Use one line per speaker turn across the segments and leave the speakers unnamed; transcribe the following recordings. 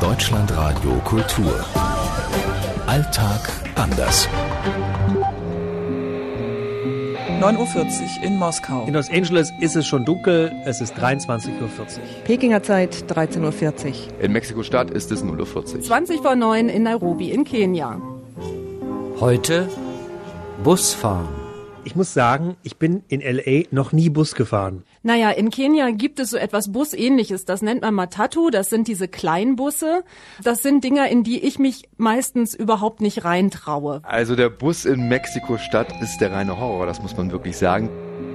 Deutschlandradio Kultur. Alltag anders.
9:40 Uhr in Moskau.
In Los Angeles ist es schon dunkel, es ist 23:40 Uhr.
Pekinger Zeit 13:40 Uhr.
In Mexiko-Stadt ist es 0:40 Uhr.
20:09 in Nairobi in Kenia.
Heute Busfahren.
Ich muss sagen, ich bin in L.A. noch nie Bus gefahren.
Naja, in Kenia gibt es so etwas Busähnliches. Das nennt man Matatu. Das sind diese Kleinbusse. Das sind Dinger, in die ich mich meistens überhaupt nicht reintraue.
Also der Bus in Mexiko-Stadt ist der reine Horror, das muss man wirklich sagen.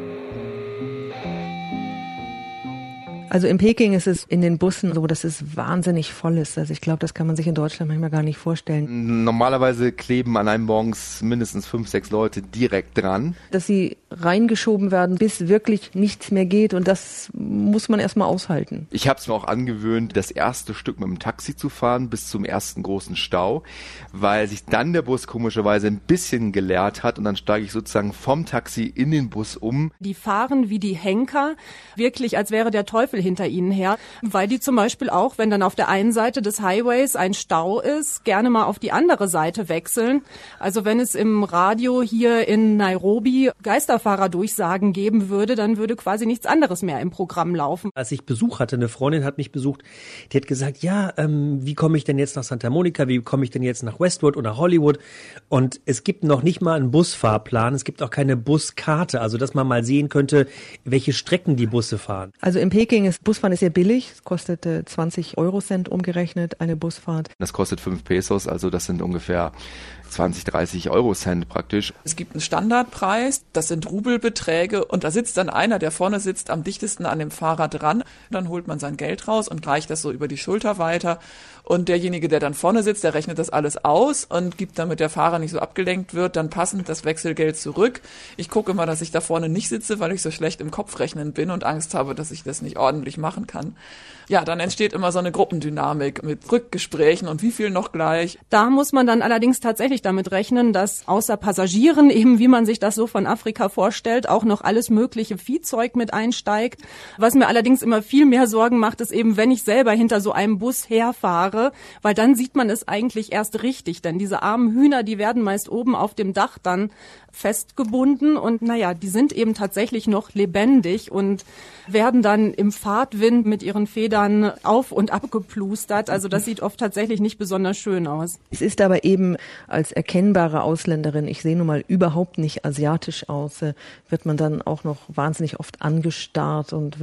Also in Peking ist es in den Bussen so, dass es wahnsinnig voll ist. Also ich glaube, das kann man sich in Deutschland manchmal gar nicht vorstellen.
Normalerweise kleben an einem morgens mindestens 5, 6 Leute direkt dran.
Dass sie reingeschoben werden, bis wirklich nichts mehr geht, und das muss man erstmal aushalten.
Ich habe es mir auch angewöhnt, das erste Stück mit dem Taxi zu fahren bis zum ersten großen Stau, weil sich dann der Bus komischerweise ein bisschen geleert hat und dann steige ich sozusagen vom Taxi in den Bus um.
Die fahren wie die Henker, wirklich als wäre der Teufel hinter ihnen her, weil die zum Beispiel auch, wenn dann auf der einen Seite des Highways ein Stau ist, gerne mal auf die andere Seite wechseln. Also wenn es im Radio hier in Nairobi Geisterfahrerdurchsagen geben würde, dann würde quasi nichts anderes mehr im Programm laufen.
Als ich Besuch hatte, eine Freundin hat mich besucht, die hat gesagt, ja, wie komme ich denn jetzt nach Santa Monica, wie komme ich denn jetzt nach Westwood oder Hollywood? Und es gibt noch nicht mal einen Busfahrplan, es gibt auch keine Buskarte, also dass man mal sehen könnte, welche Strecken die Busse fahren.
Also in Peking Busfahren ist sehr billig, es kostet 20 Eurocent umgerechnet eine Busfahrt.
Das kostet 5 Pesos, also das sind ungefähr 20, 30 Eurocent praktisch.
Es gibt einen Standardpreis, das sind Rubelbeträge, und da sitzt dann einer, der vorne sitzt, am dichtesten an dem Fahrer dran. Dann holt man sein Geld raus und reicht das so über die Schulter weiter. Und derjenige, der dann vorne sitzt, der rechnet das alles aus und gibt, damit der Fahrer nicht so abgelenkt wird, dann passend das Wechselgeld zurück. Ich gucke immer, dass ich da vorne nicht sitze, weil ich so schlecht im Kopfrechnen bin und Angst habe, dass ich das nicht ordentlich machen kann. Ja, dann entsteht immer so eine Gruppendynamik mit Rückgesprächen und wie viel noch gleich.
Da muss man dann allerdings tatsächlich damit rechnen, dass außer Passagieren, eben wie man sich das so von Afrika vorstellt, auch noch alles mögliche Viehzeug mit einsteigt. Was mir allerdings immer viel mehr Sorgen macht, ist eben, wenn ich selber hinter so einem Bus herfahre, weil dann sieht man es eigentlich erst richtig, denn diese armen Hühner, die werden meist oben auf dem Dach dann festgebunden und naja, die sind eben tatsächlich noch lebendig und werden dann im Fahrtwind mit ihren Federn auf- und abgeplustert. Also das sieht oft tatsächlich nicht besonders schön aus.
Es ist aber eben als erkennbare Ausländerin, ich sehe nun mal überhaupt nicht asiatisch aus, wird man dann auch noch wahnsinnig oft angestarrt und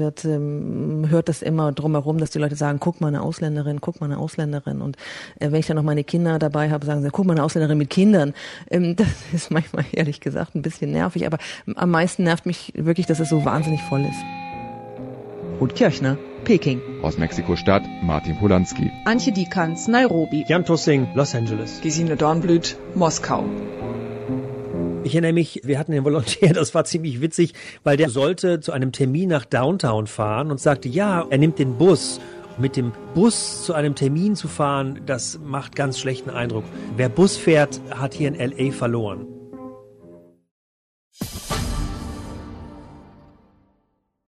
hört das immer drumherum, dass die Leute sagen, guck mal, eine Ausländerin, guck mal, eine Ausländerin. Und wenn ich dann noch meine Kinder dabei habe, sagen sie, guck mal, eine Ausländerin mit Kindern. Das ist manchmal ehrlich gesagt ein bisschen nervig, aber am meisten nervt mich wirklich, dass es so wahnsinnig voll ist. Ruth Kirchner, Peking.
Aus Mexiko-Stadt, Martin Polanski.
Antje Dikans, Nairobi.
Jan Tussing, Los Angeles.
Gesine Dornblüt, Moskau.
Ich erinnere mich, wir hatten den Volontär, das war ziemlich witzig, weil der sollte zu einem Termin nach Downtown fahren und sagte, ja, er nimmt den Bus. Mit dem Bus zu einem Termin zu fahren, das macht ganz schlechten Eindruck. Wer Bus fährt, hat hier in L.A. verloren.